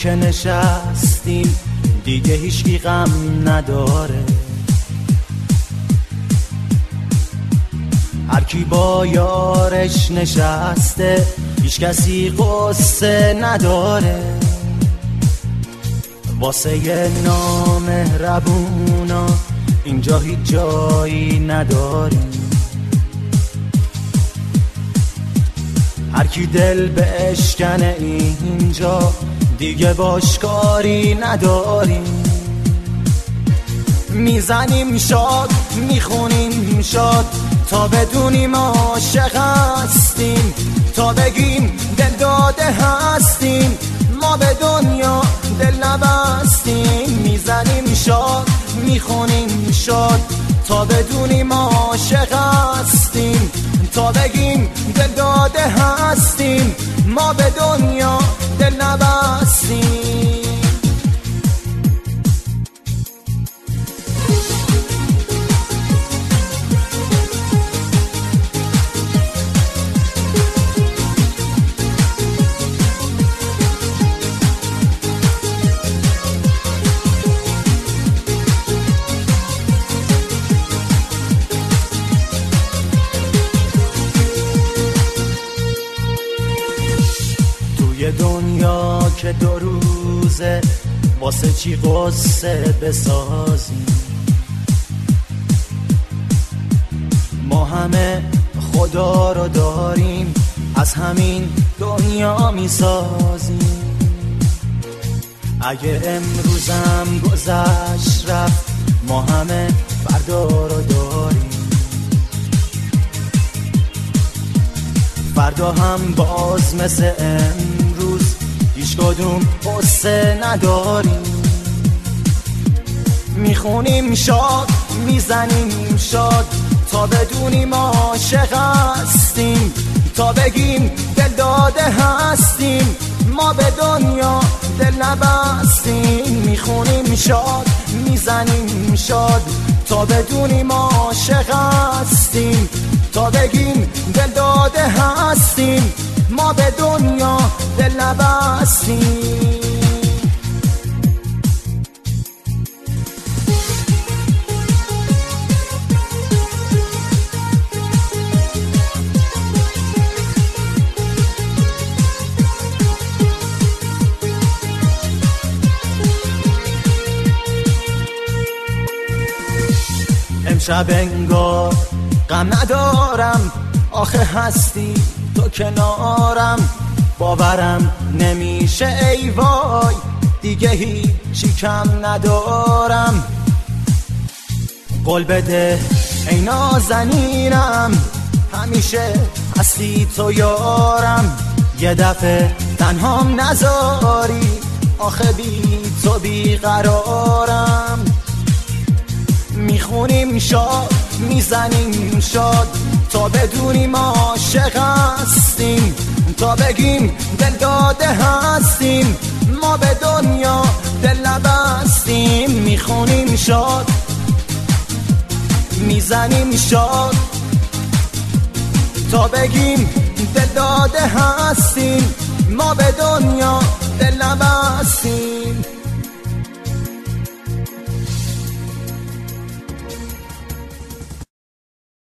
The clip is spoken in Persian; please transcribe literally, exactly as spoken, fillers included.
که نشستیم دیگه هیچکی غم نداره، هر کی با یارش نشسته هیچ کسی قصه نداره. واسه نامهربونا اینجا هیچ جایی نداریم، هر کی دل بشکنه اینجا دیگه باش کاری نداریم. میزنیم شاد میخونیم شاد تا بدونیم عاشق هستیم، تا بگیم دل داده هستیم ما به دنیا دل نبستیم. میزنیم شاد میخونیم شاد تا بدونیم عاشق هستیم، تا بگیم دل داده هستیم ما به دنیا دل نبستیم. توی دنیا که دو روزه واسه چی قصه بسازیم، ما همه خدا رو داریم از همین دنیا میسازیم. اگه امروزم گذشت رفت ما همه فردا رو داریم، فردا هم باز مثل امروز هیچ کدوم قصه نداریم. میخونیم شاد میزنیم شاد تا بدونیم عاشق هستیم، تا بگیم دل داده هستیم ما به دنیا دل نبستیم. میخونیم شاد میزنیم شاد تا بدونیم عاشق هستیم، تا بگیم دل داده هستیم ما به دنیا دل نبستیم. امشب انگار غم ندارم، آخه هستی تو کنارم، باورم نمیشه ای وای دیگه هیچی کم ندارم. قول بده ای نازنینم همیشه هستی تو یارم، یه دفعه تنهام نذاری آخه بی تو بیقرارم. میخونیم شاد میزنیم شاد تا بدونیم عاشق هستیم، تا بگیم دل داده هستیم ما به دنیا دل نبستیم. میخونیم شاد میزنیم شاد تا بگیم دل داده هستیم ما به دنیا